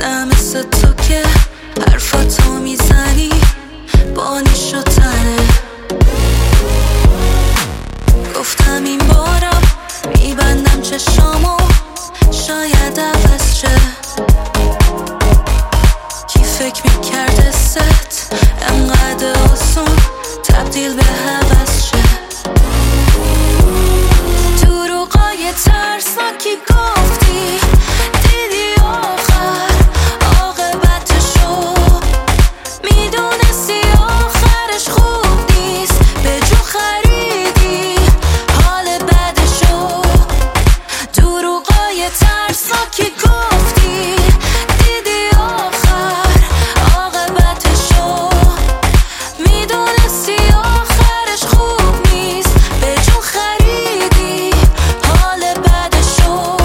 نه مثل تو که حرفاتو میزنی با نیش و تنه. گفتم این بارم میبندم چشامو شاید عوض شه. کی فکر میکرده ست انقدر آسون تبدیل به هوس شه. دروغای ترسناکی گفتی دیدی آخر عاقبتشو میدونستی آخرش خوب نیست به جو خریدی حال بدشو. دروغای ترسناکی گفتی دیدی آخر عاقبتشو میدونستی آخرش خوب نیست به جو خریدی حال بدشو.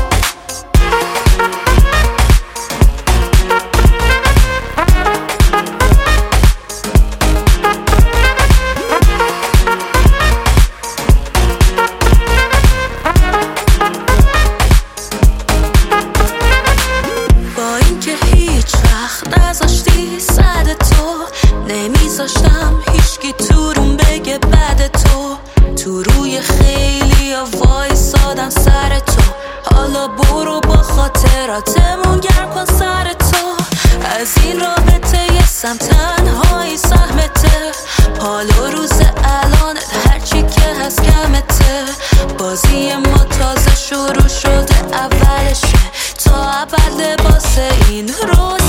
با اینکه هیچ وقت نذاشتی صد تو نمیذاشتم هیچکی تو روم بگه بد تو. تو روی خیلی وایسادم سر تو. حالا برو با خاطراتمون گرم کن سر تو. از این رابطه یه سم تنهایی سهمته. حال و روز الانت هرچی که هست کمته. بازی ما تازه شروع شده اولشه تا اول لباس این روز